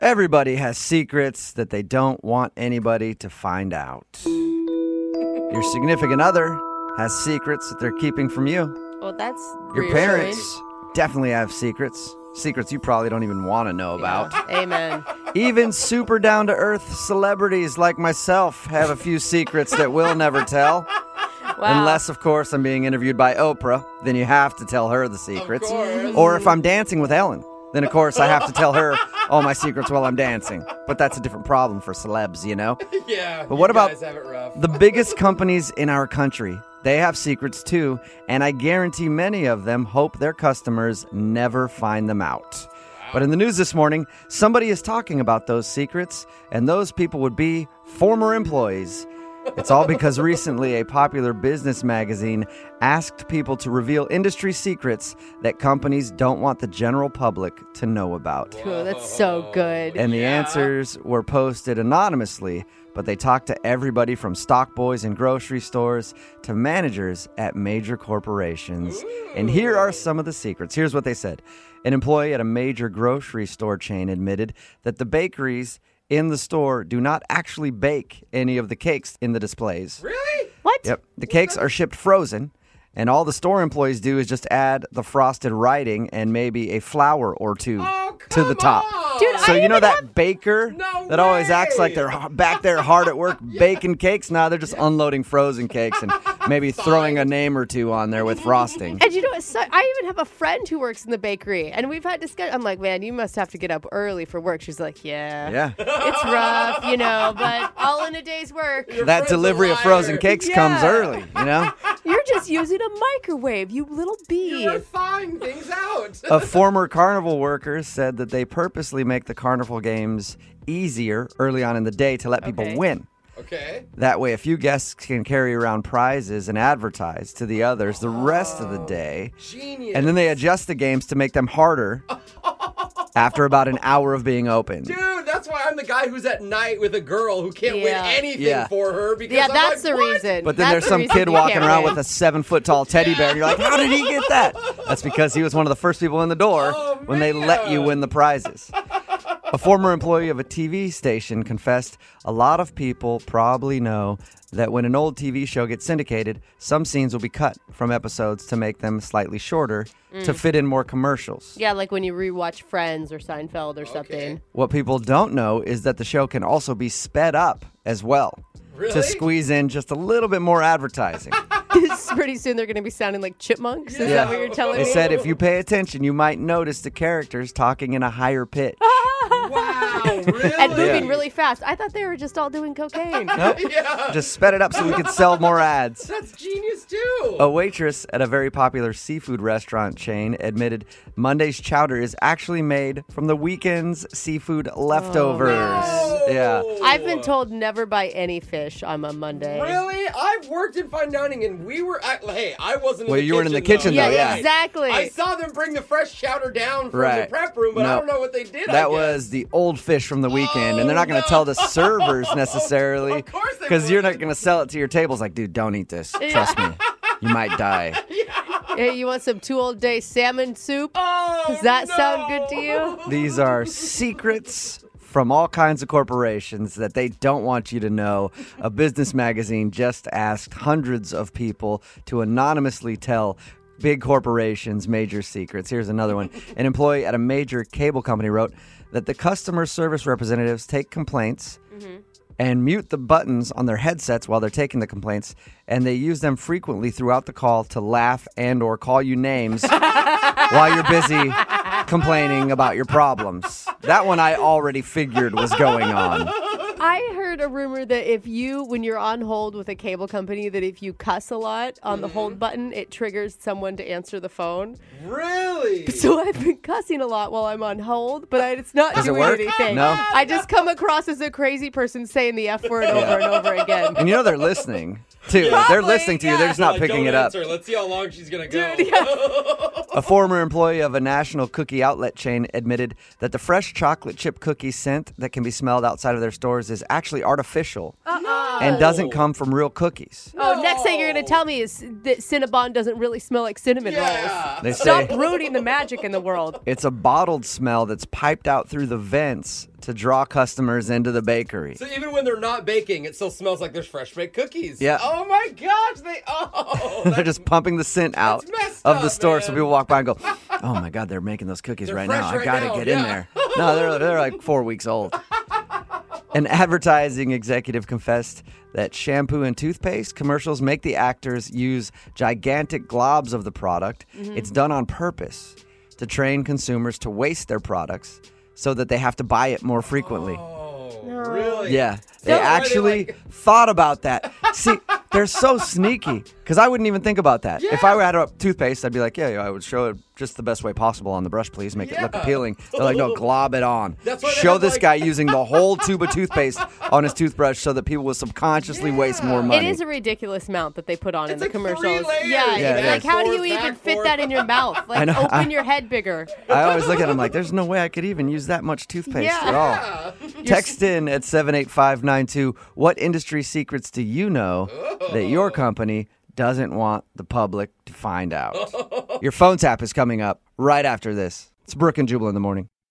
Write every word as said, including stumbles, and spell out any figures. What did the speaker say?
Everybody has secrets that they don't want anybody to find out. Your significant other has secrets that they're keeping from you. Well, that's Your reassuring. parents definitely have secrets. Secrets you probably don't even want to know about. Yeah. Amen. Even super down-to-earth celebrities like myself have a few secrets that we'll never tell. Wow. Unless, of course, I'm being interviewed by Oprah. Then you have to tell her the secrets. Of course. Or if I'm dancing with Ellen, then, of course, I have to tell her all my secrets while I'm dancing. But that's a different problem for celebs, you know? Yeah. But what you about guys have it rough. the biggest companies in our country? They have secrets too, and I guarantee many of them hope their customers never find them out. Wow. But in the news this morning, somebody is talking about those secrets, and those people would be former employees. It's all because recently a popular business magazine asked people to reveal industry secrets that companies don't want the general public to know about. Cool, that's so good. And the Yeah. answers were posted anonymously, but they talked to everybody from stock boys in grocery stores to managers at major corporations. Ooh. And here are some of the secrets. Here's what they said. An employee at a major grocery store chain admitted that the bakeries in the store do not actually bake any of the cakes in the displays. Really? What? Yep. The cakes are shipped frozen, and all the store employees do is just add the frosted writing and maybe a flour or two Oh, to the come top. on. Dude, So I you know even that have- baker No that always acts way. like they're h- back there hard at work baking cakes? Nah, they're just unloading frozen cakes and maybe throwing a name or two on there with frosting. And you know, what? So, I even have a friend who works in the bakery, and we've had discussion. I'm like, man, you must have to get up early for work. She's like, yeah, Yeah. it's rough, you know, but all in a day's work. Your That friend's a delivery of liar. frozen cakes comes Yeah. early, you know? You're just using a microwave, you little bee. You're thawing things out. A former carnival worker said that they purposely make the carnival games easier early on in the day to let people Okay. win. Okay. That way, a few guests can carry around prizes and advertise to the others the rest of the day. Genius. And then they adjust the games to make them harder after about an hour of being open. Dude, that's why I'm the guy who's at night with a girl who can't Yeah. win anything Yeah. for her because Yeah, I'm that's like, the what? reason. But then That's there's the some reason kid you walking can't around win. with a seven-foot-tall teddy bear, and you're like, how did he get that? That's because he was one of the first people in the door Oh, when they let you man. win the prizes. A former employee of a T V station confessed a lot of people probably know that when an old T V show gets syndicated, some scenes will be cut from episodes to make them slightly shorter to fit in more commercials. Yeah, like when you rewatch Friends or Seinfeld or something. What people don't know is that the show can also be sped up as well to Really? squeeze in just a little bit more advertising. Pretty soon they're going to be sounding like chipmunks. Is Yeah. that what you're telling They me? said if you pay attention, you might notice the characters talking in a higher pitch. Wow, really? And moving Yeah. really fast. I thought they were just all doing cocaine. Nope. Yeah. Just sped it up so we could sell more ads. That's genius too. A waitress at a very popular seafood restaurant chain admitted Monday's chowder is actually made from the weekend's seafood leftovers. No. Yeah. I've been told never buy any fish on a Monday. Really? I've worked in fine dining and we were at, hey, I wasn't in Well, the you kitchen. weren't in the kitchen, Yeah, though, yeah. exactly. I saw them bring the fresh chowder down from Right. the prep room, but I No. don't know what they did. I That guess. was the old fish from the weekend, and they're Oh, not going to no. tell the servers necessarily Of course they because you're not wouldn't. going to sell it to your tables. Like, dude, don't eat this. Trust me, you might die. Hey, you want some two old day salmon soup? Oh, Does that no. sound good to you? These are secrets from all kinds of corporations that they don't want you to know. A business magazine just asked hundreds of people to anonymously tell big corporations major secrets. Here's another one. An employee at a major cable company wrote that the customer service representatives take complaints and mute the buttons on their headsets while they're taking the complaints, and they use them frequently throughout the call to laugh and or call you names while you're busy complaining about your problems. That one I already figured was going on. I heard a rumor that if you, when you're on hold with a cable company, that if you cuss a lot on the hold button, it triggers someone to answer the phone. Really? So I've been cussing a lot while I'm on hold, but I, it's not Does it doing work? anything. No? I just come across as a crazy person saying the F word over and over again. And you know they're listening, too. They're Probably, listening to you. They're just not Like, picking don't it up. answer. Let's see how long she's gonna go. Dude, yeah. A former employee of a national cookie outlet chain admitted that the fresh chocolate chip cookie scent that can be smelled outside of their stores is actually artificial. Uh-uh. and doesn't come from real cookies. Oh, next thing you're going to tell me is that Cinnabon doesn't really smell like cinnamon Yeah. rolls. They Stop say ruining the magic in the world. it's a bottled smell that's piped out through the vents to draw customers into the bakery. So even when they're not baking, it still smells like there's fresh baked cookies. Yeah. Oh my gosh, they oh They're that's- just pumping the scent out That's messed of the up, store so man. people walk by and go, oh my God, they're making those cookies They're right fresh now. I right got to now, get in yeah. there. No, they're, they're like four weeks old. An advertising executive confessed that shampoo and toothpaste commercials make the actors use gigantic globs of the product. Mm-hmm. It's done on purpose to train consumers to waste their products so that they have to buy it more frequently. Oh, No. really? Yeah, they So are they actually like- thought about that. See, they're so sneaky because I wouldn't even think about that. If I had a toothpaste, I'd be like, yeah, yeah, I would show it just the best way possible on the brush, please. Make it look Yeah. appealing. They're like, no, glob it on. That's why they Show have, this like- guy using the whole tube of toothpaste on his toothbrush so that people will subconsciously waste more Yeah. money. It is a ridiculous amount that they put on in It's the like commercials. three layers. Yeah, Yeah, it's it like is. how do you Forth, even back, fit forth. that in your mouth? Like know, open I- your head bigger. I always look at him like, there's no way I could even use that much toothpaste Yeah. at all. Yeah. Text in at seven eight five nine two. What industry secrets do you know that your company doesn't want the public to find out? Your phone tap is coming up right after this. It's Brooke and Jubal in the morning.